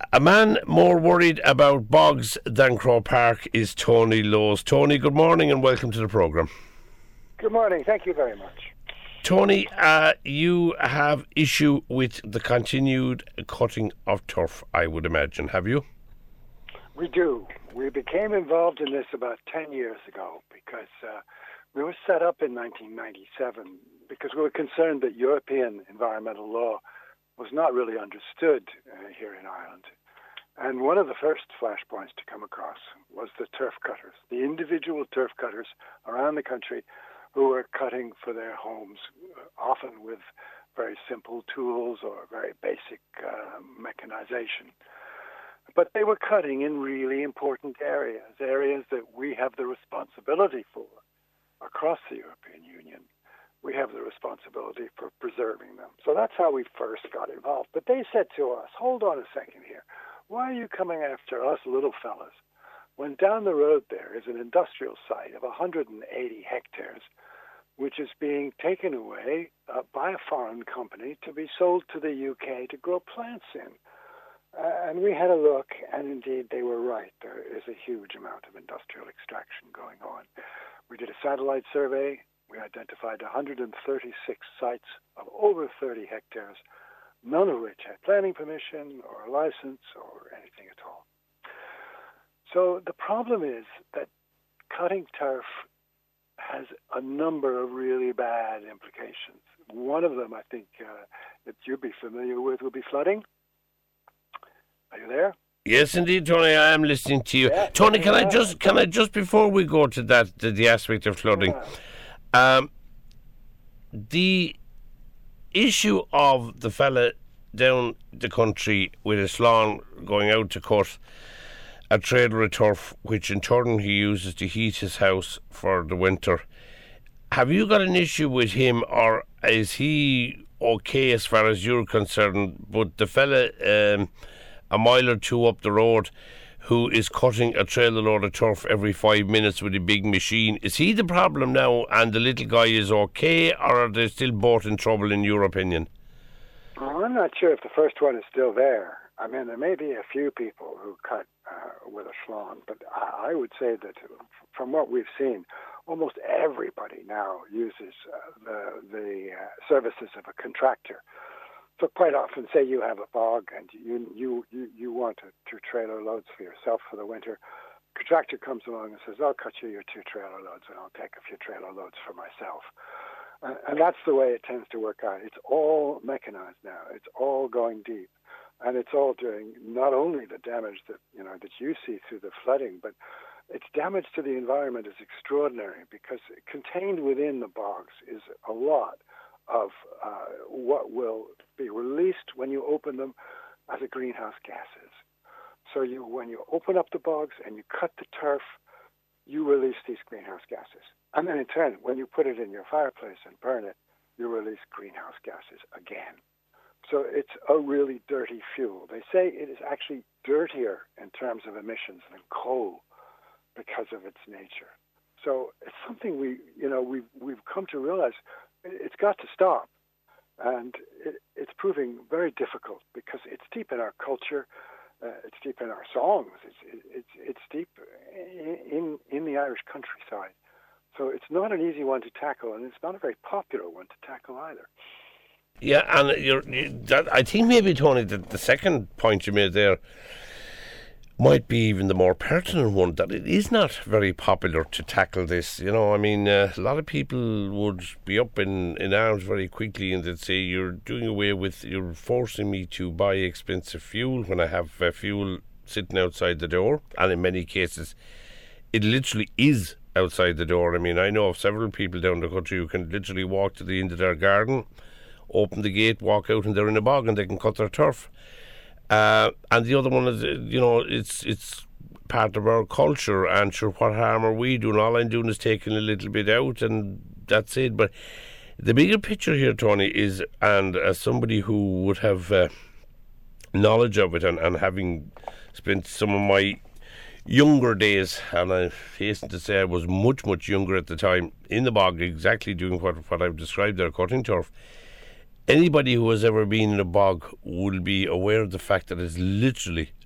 A man more worried about bogs than Croke Park is Tony Lowes. Tony, good morning and welcome to the programme. Good morning. Thank you very much. Tony, you have issue with the continued cutting of turf, I would imagine, have you? We do. We became involved in this about 10 years ago because we were set up in 1997 because we were concerned that European environmental law was not really understood here in Ireland. And one of the first flashpoints to come across was the turf cutters, the individual turf cutters around the country who were cutting for their homes, often with very simple tools or very basic mechanization. But they were cutting in really important areas that we have the responsibility for across the European Union. We have the responsibility for preserving them. So that's how we first got involved. But they said to us, hold on a second here. Why are you coming after us little fellas when down the road there is an industrial site of 180 hectares which is being taken away by a foreign company to be sold to the UK to grow plants in? And we had a look, and indeed they were right. There is a huge amount of industrial extraction going on. We did a satellite survey. We identified 136 sites of over 30 hectares, none of which had planning permission or a license or anything at all. So the problem is that cutting turf has a number of really bad implications. One of them, I think, that you'd be familiar with would be flooding. Are you there? Yes, indeed, Tony. I am listening to you. Yeah. Tony, can I just before we go to that, the aspect of flooding, the issue of the fella down the country with a slán going out to cut a trailer of turf, which in turn he uses to heat his house for the winter. Have you got an issue with him, or is he okay as far as you're concerned? But the fella a mile or two up the road who is cutting a trailer load of turf every 5 minutes with a big machine, is he the problem now and the little guy is okay, or are they still both in trouble in your opinion? Well, I'm not sure if the first one is still there. I mean, there may be a few people who cut with a schlong, but I would say that from what we've seen, almost everybody now uses the services of a contractor. So quite often, say you have a bog and you want two trailer loads for yourself for the winter. Contractor comes along and says, I'll cut you your 2 trailer loads and I'll take a few trailer loads for myself. And that's the way it tends to work out. It's all mechanized now. It's all going deep. And it's all doing not only the damage that you see through the flooding, but its damage to the environment is extraordinary because contained within the bogs is a lot of what will be released when you open them as a greenhouse gases. So when you open up the bogs and you cut the turf, you release these greenhouse gases. And then in turn, when you put it in your fireplace and burn it, you release greenhouse gases again. So it's a really dirty fuel. They say it is actually dirtier in terms of emissions than coal because of its nature. So it's something we've come to realize it's got to stop. And it's proving very difficult because it's deep in our culture, it's deep in our songs, it's deep in the Irish countryside. So it's not an easy one to tackle, and it's not a very popular one to tackle either. Yeah, and I think maybe, Tony, the second point you made there might be even the more pertinent one, that it is not very popular to tackle this. I mean, a lot of people would be up in arms very quickly and they'd say, you're forcing me to buy expensive fuel when I have fuel sitting outside the door. And in many cases, it literally is outside the door. I mean, I know of several people down the country who can literally walk to the end of their garden, open the gate, walk out, and they're in a bog and they can cut their turf. And the other one is, it's part of our culture, and sure, what harm are we doing? All I'm doing is taking a little bit out, and that's it. But the bigger picture here, Tony, is, and as somebody who would have knowledge of it, and having spent some of my younger days, and I hasten to say I was much, much younger at the time, in the bog, exactly doing what I've described there, cutting turf. Anybody who has ever been in a bog will be aware of the fact that it's literally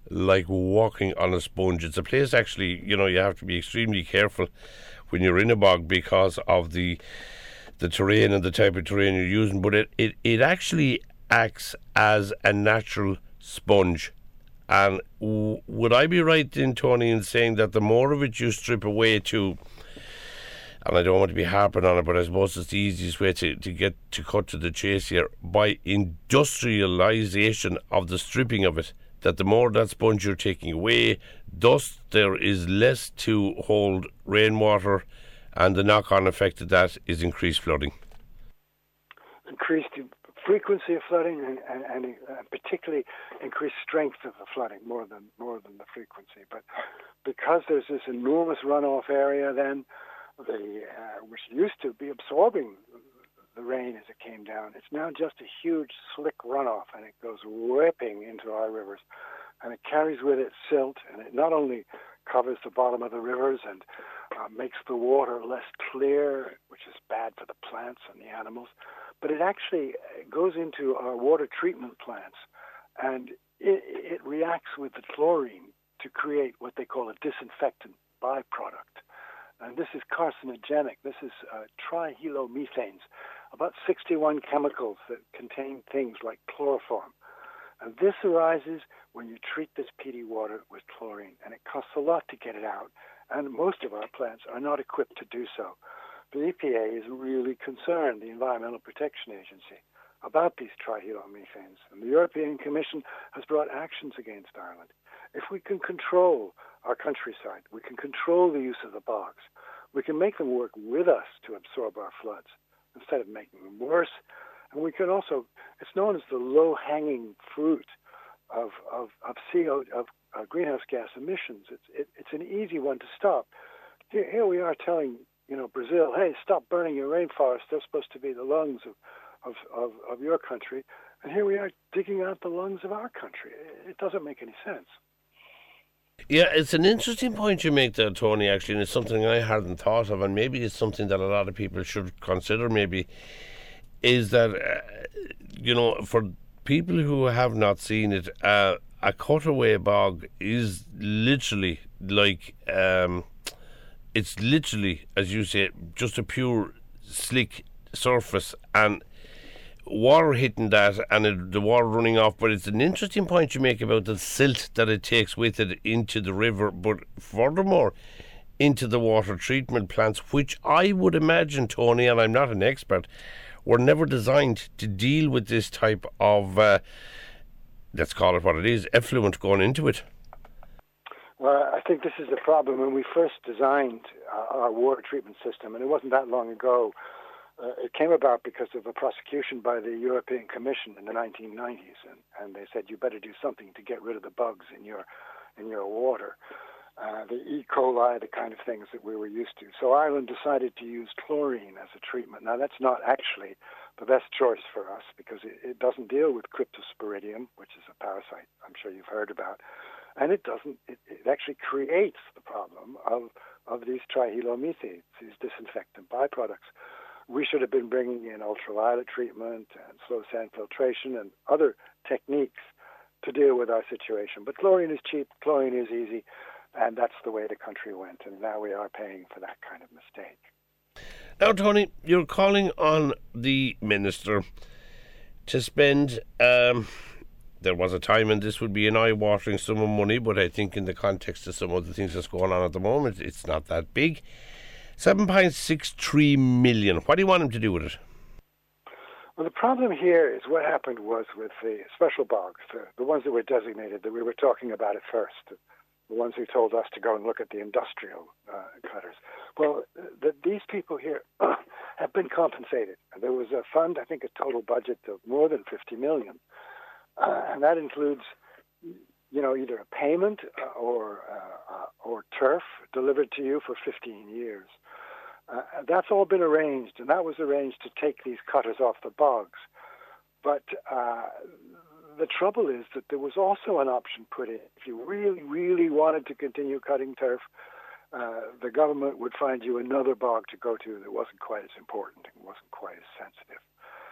like walking on a sponge. It's a place actually, you have to be extremely careful when you're in a bog because of the terrain and the type of terrain you're using, but it actually acts as a natural sponge. And would I be right in, Tony, in saying that the more of it you strip away to, and I don't want to be harping on it, but I suppose it's the easiest way to get to cut to the chase here, by industrialisation of the stripping of it, that the more that sponge you're taking away, thus there is less to hold rainwater, and the knock-on effect of that is increased flooding. Increased frequency of flooding and particularly increased strength of the flooding more than the frequency. But because there's this enormous runoff area, then which used to be absorbing the rain as it came down, it's now just a huge slick runoff, and it goes whipping into our rivers, and it carries with it silt, and it not only covers the bottom of the rivers and makes the water less clear, which is bad for the plants and the animals, but it actually goes into our water treatment plants, and it reacts with the chlorine to create what they call a disinfectant byproduct. And this is carcinogenic. This is trihalomethane, about 61 chemicals that contain things like chloroform. And this arises when you treat this peaty water with chlorine, and it costs a lot to get it out. And most of our plants are not equipped to do so. The EPA is really concerned, the Environmental Protection Agency, about these trihalomethane. And the European Commission has brought actions against Ireland. If we can control our countryside, we can control the use of the bogs, we can make them work with us to absorb our floods instead of making them worse. And we can also, it's known as the low-hanging fruit of greenhouse gas emissions. It's an easy one to stop. Here we are telling Brazil, hey, stop burning your rainforest. They're supposed to be the lungs of your country. And here we are digging out the lungs of our country. It doesn't make any sense. Yeah, it's an interesting point you make there, Tony, actually, and it's something I hadn't thought of, and maybe it's something that a lot of people should consider, maybe, is that, for people who have not seen it, a cutaway bog is literally like, it's literally, as you say, just a pure slick surface, and water hitting that and the water running off. But it's an interesting point you make about the silt that it takes with it into the river, but furthermore into the water treatment plants, which I would imagine, Tony, and I'm not an expert, were never designed to deal with this type of let's call it what it is, effluent going into it. Well, I think this is the problem. When we first designed our water treatment system, and it wasn't that long ago, it came about because of a prosecution by the European Commission in the 1990s, and they said you better do something to get rid of the bugs in your water, the E. coli, the kind of things that we were used to. So Ireland decided to use chlorine as a treatment. Now that's not actually the best choice for us because it doesn't deal with Cryptosporidium, which is a parasite I'm sure you've heard about, and it actually creates the problem of these trihalomethane, these disinfectant byproducts. We should have been bringing in ultraviolet treatment and slow sand filtration and other techniques to deal with our situation. But chlorine is cheap, chlorine is easy, and that's the way the country went. And now we are paying for that kind of mistake. Now, Tony, you're calling on the minister to spend, there was a time and this would be an eye-watering sum of money, but I think in the context of some of the things that's going on at the moment, it's not that big. 7.63 million. What do you want him to do with it? Well, the problem here is what happened was with the special bogs, the ones that were designated, that we were talking about at first, the ones who told us to go and look at the industrial cutters. Well, these people here have been compensated. There was a fund, I think a total budget of more than 50 million. And that includes either a payment or turf delivered to you for 15 years. That's all been arranged, and that was arranged to take these cutters off the bogs. But the trouble is that there was also an option put in. If you really, really wanted to continue cutting turf, the government would find you another bog to go to that wasn't quite as important and wasn't quite as sensitive.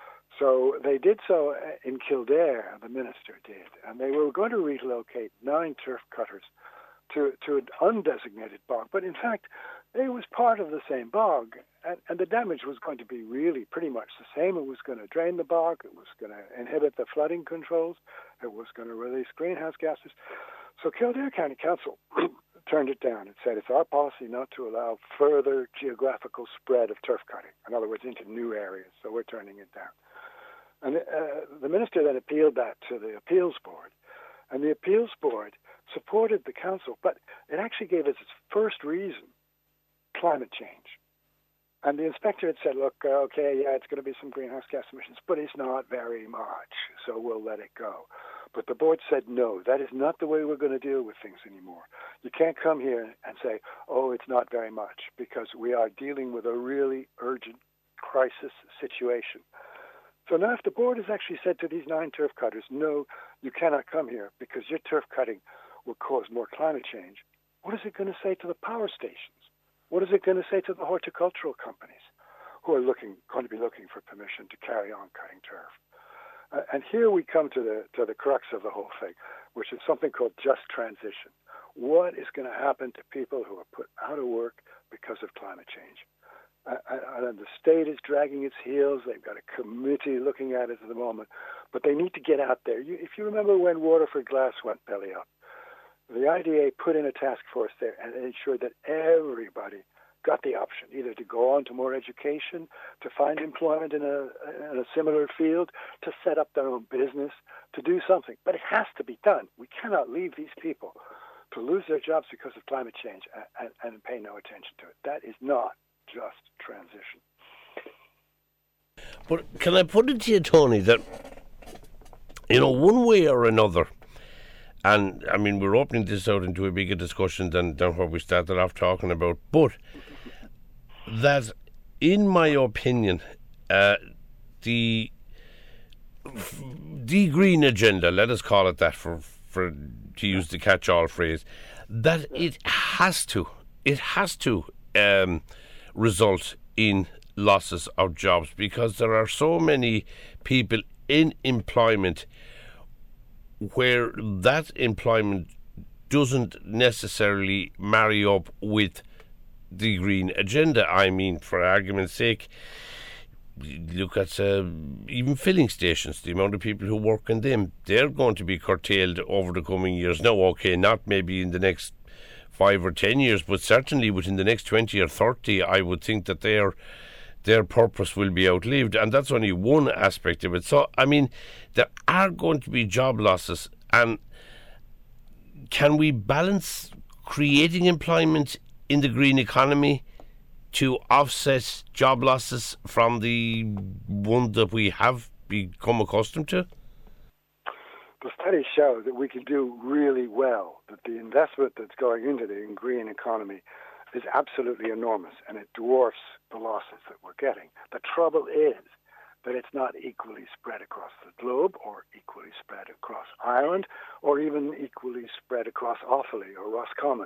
So they did so in Kildare, the minister did, and they were going to relocate 9 turf cutters to an undesignated bog. But in fact, it was part of the same bog, and the damage was going to be really pretty much the same. It was going to drain the bog, it was going to inhibit the flooding controls, it was going to release greenhouse gases. So Kildare County Council turned it down and said it's our policy not to allow further geographical spread of turf cutting, in other words, into new areas, so we're turning it down. And the minister then appealed that to the appeals board, and the appeals board supported the council, but it actually gave us its first reason, climate change. And the inspector had said, look, okay, yeah, it's going to be some greenhouse gas emissions, but it's not very much, so we'll let it go. But the board said, no, that is not the way we're going to deal with things anymore. You can't come here and say, oh, it's not very much, because we are dealing with a really urgent crisis situation. So now if the board has actually said to these 9 turf cutters, no, you cannot come here because your turf cutting will cause more climate change, what is it going to say to the power stations? What is it going to say to the horticultural companies who are going to be looking for permission to carry on cutting turf? And here we come to the crux of the whole thing, which is something called just transition. What is going to happen to people who are put out of work because of climate change? And the state is dragging its heels. They've got a committee looking at it at the moment, but they need to get out there. If you remember when Waterford Glass went belly up, the IDA put in a task force there and ensured that everybody got the option, either to go on to more education, to find employment in a similar field, to set up their own business, to do something. But it has to be done. We cannot leave these people to lose their jobs because of climate change and pay no attention to it. That is not just transition. But can I put it to you, Tony, that, one way or another, and I mean, we're opening this out into a bigger discussion than what we started off talking about, but that, in my opinion, the green agenda, let us call it that for to use the catch-all phrase, that it has to result in losses of jobs, because there are so many people in employment where that employment doesn't necessarily marry up with the green agenda. I mean, for argument's sake, look at even filling stations, the amount of people who work in them, they're going to be curtailed over the coming years. Now, okay, not maybe in the next 5 or 10 years, but certainly within the next 20 or 30, I would think that their purpose will be outlived, and that's only one aspect of it. So, I mean, there are going to be job losses, and can we balance creating employment in the green economy to offset job losses from the one that we have become accustomed to? The studies show that we can do really well, that the investment that's going into the green economy is absolutely enormous, and it dwarfs the losses that we're getting. The trouble is that it's not equally spread across the globe, or equally spread across Ireland, or even equally spread across Offaly or Roscommon.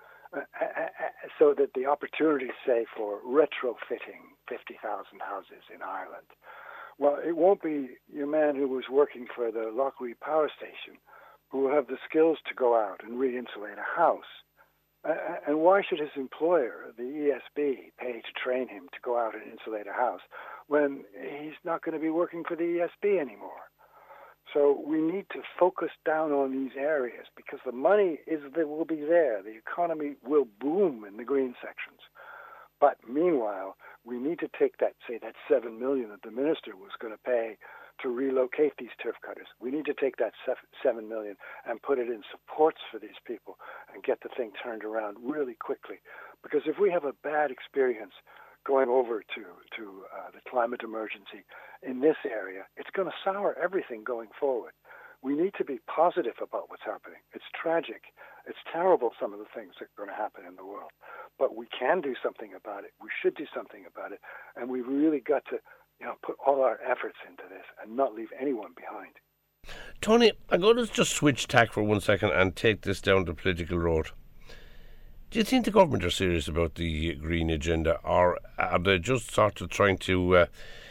So that the opportunity, say, for retrofitting 50,000 houses in Ireland, well, it won't be your man who was working for the Lochreed Power Station who will have the skills to go out and re-insulate a house. And why should his employer, the ESB, pay to train him to go out and insulate a house when he's not going to be working for the ESB anymore? So we need to focus down on these areas, because the money will be there. The economy will boom in the green sections. But meanwhile, we need to take that $7 million that the minister was going to pay to relocate these turf cutters. We need to take that $7 million and put it in supports for these people and get the thing turned around really quickly. Because if we have a bad experience going over to the climate emergency in this area, it's going to sour everything going forward. We need to be positive about what's happening. It's tragic. It's terrible, some of the things that are going to happen in the world. But we can do something about it. We should do something about it. And we've really got to put all our efforts into this and not leave anyone behind. Tony, I'm going to just switch tack for 1 second and take this down the political road. Do you think the government are serious about the green agenda, or are they just sort of trying to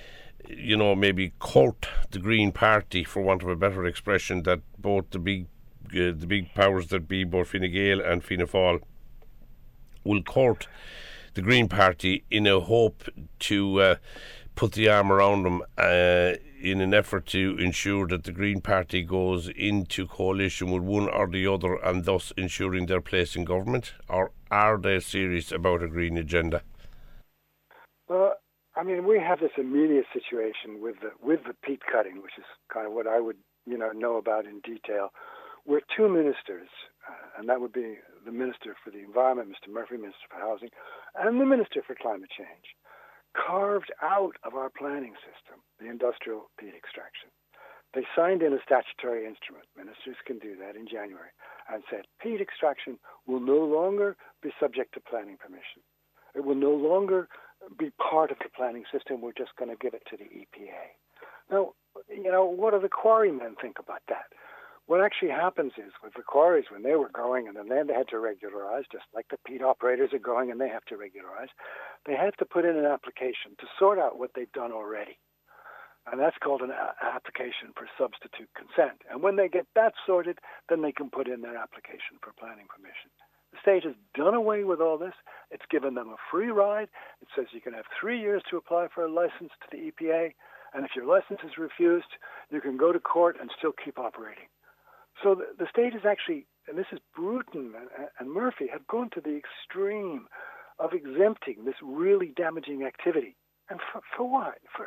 maybe court the Green Party, for want of a better expression, that both the big powers that be, both Fine Gael and Fianna Fáil, will court the Green Party in a hope to put the arm around them in an effort to ensure that the Green Party goes into coalition with one or the other, and thus ensuring their place in government? Or are they serious about a green agenda? Well, I mean, we have this immediate situation with the peat cutting, which is kind of what I would know about in detail, where two ministers, and that would be the Minister for the Environment, Mr. Murphy, Minister for Housing, and the Minister for Climate Change, carved out of our planning system the industrial peat extraction. They signed in a statutory instrument, ministers can do that in January, and said peat extraction will no longer be subject to planning permission. It will no longer be part of the planning system. We're just going to give it to the EPA. Now, what do the quarrymen think about that? What actually happens is, with the quarries, when they were going and then they had to regularize, just like the peat operators are going and they have to regularize, they have to put in an application to sort out what they've done already. And that's called an application for substitute consent. And when they get that sorted, then they can put in their application for planning permission. The state has done away with all this. It's given them a free ride. It says you can have 3 years to apply for a license to the EPA. And if your license is refused, you can go to court and still keep operating. So the state is actually, and this is Bruton and Murphy, have gone to the extreme of exempting this really damaging activity. And for what? For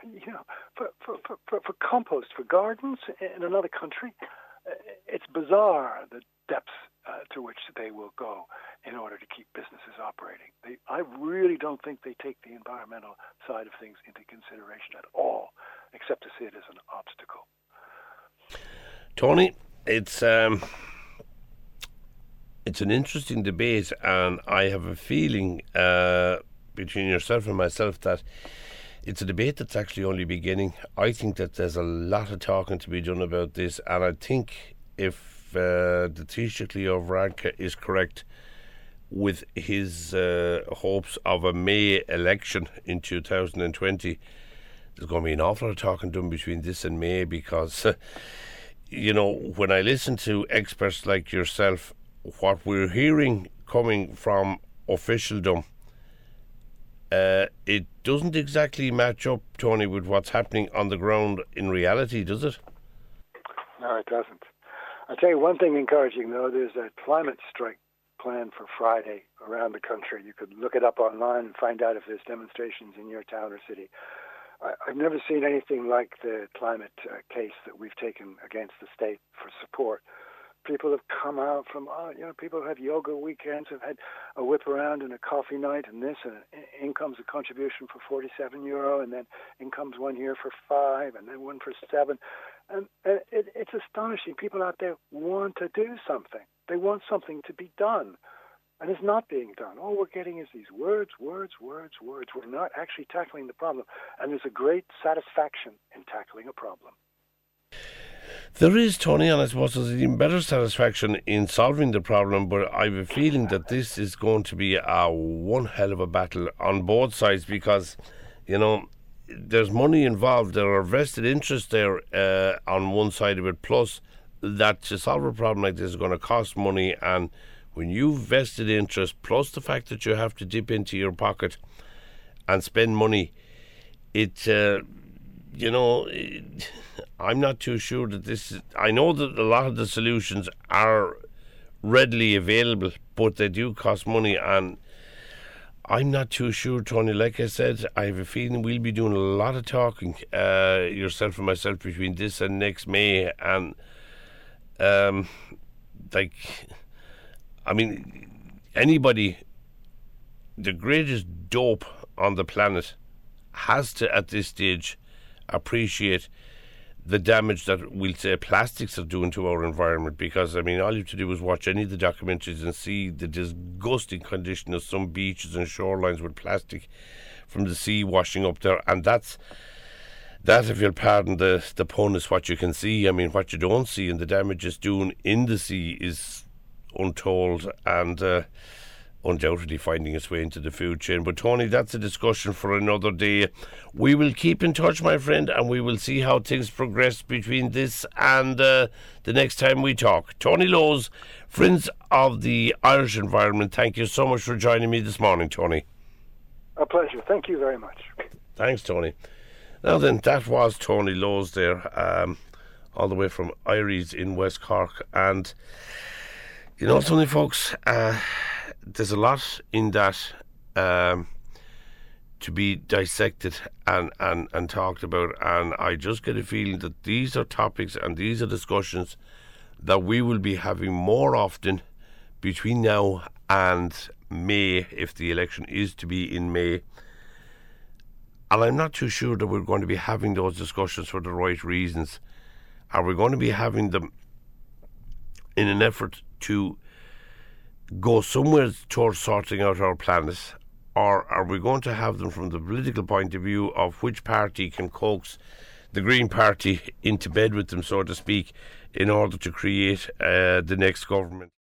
compost, for gardens in another country? It's bizarre the depths to which they will go in order to keep businesses operating. I really don't think they take the environmental side of things into consideration at all, except to see it as an obstacle. Tony, it's an interesting debate, and I have a feeling between yourself and myself that it's a debate that's actually only beginning. I think that there's a lot of talking to be done about this, and I think if the Taoiseach Leo Varadkar is correct with his hopes of a May election in 2020, there's going to be an awful lot of talking done between this and May, because when I listen to experts like yourself, what we're hearing coming from officialdom, it doesn't exactly match up, Tony, with what's happening on the ground in reality, does it? No, it doesn't. I'll tell you one thing encouraging, though. There's a climate strike planned for Friday around the country. You could look it up online and find out if there's demonstrations in your town or city. I've never seen anything like the climate case that we've taken against the state for support. People have come out from, people who have yoga weekends, have had a whip around and a coffee night and this, and in comes a contribution for €47, and then in comes one here for $5, and then one for $7. And it's astonishing. People out there want to do something. They want something to be done. And it's not being done. All we're getting is these words. We're not actually tackling the problem. And there's a great satisfaction in tackling a problem. There is, Tony, and I suppose there's even better satisfaction in solving the problem, but I have a feeling that this is going to be one hell of a battle on both sides, because, there's money involved. There are vested interests there on one side of it, plus that to solve a problem like this is going to cost money, and when you've vested interest, plus the fact that you have to dip into your pocket and spend money, I'm not too sure that this is... I know that a lot of the solutions are readily available, but they do cost money, and I'm not too sure, Tony. Like I said, I have a feeling we'll be doing a lot of talking, yourself and myself, between this and next May, and anybody, the greatest dope on the planet, has to, at this stage, appreciate the damage that, we'll say, plastics are doing to our environment, because, all you have to do is watch any of the documentaries and see the disgusting condition of some beaches and shorelines with plastic from the sea washing up there, and that, if you'll pardon the pun, is what you can see. What you don't see, and the damage it's doing in the sea, is untold, and undoubtedly finding its way into the food chain. But Tony, that's a discussion for another day. We will keep in touch, my friend, and we will see how things progress between this and the next time we talk. Tony Lowes, Friends of the Irish Environment, thank you so much for joining me this morning, Tony. A pleasure. Thank you very much. Thanks, Tony. Now then, that was Tony Lowes there, all the way from Iries in West Cork. And you know something, folks, there's a lot in that to be dissected and talked about, and I just get a feeling that these are topics and these are discussions that we will be having more often between now and May, if the election is to be in May. And I'm not too sure that we're going to be having those discussions for the right reasons. Are we going to be having them in an effort to go somewhere towards sorting out our planet, or are we going to have them from the political point of view of which party can coax the Green Party into bed with them, so to speak, in order to create the next government?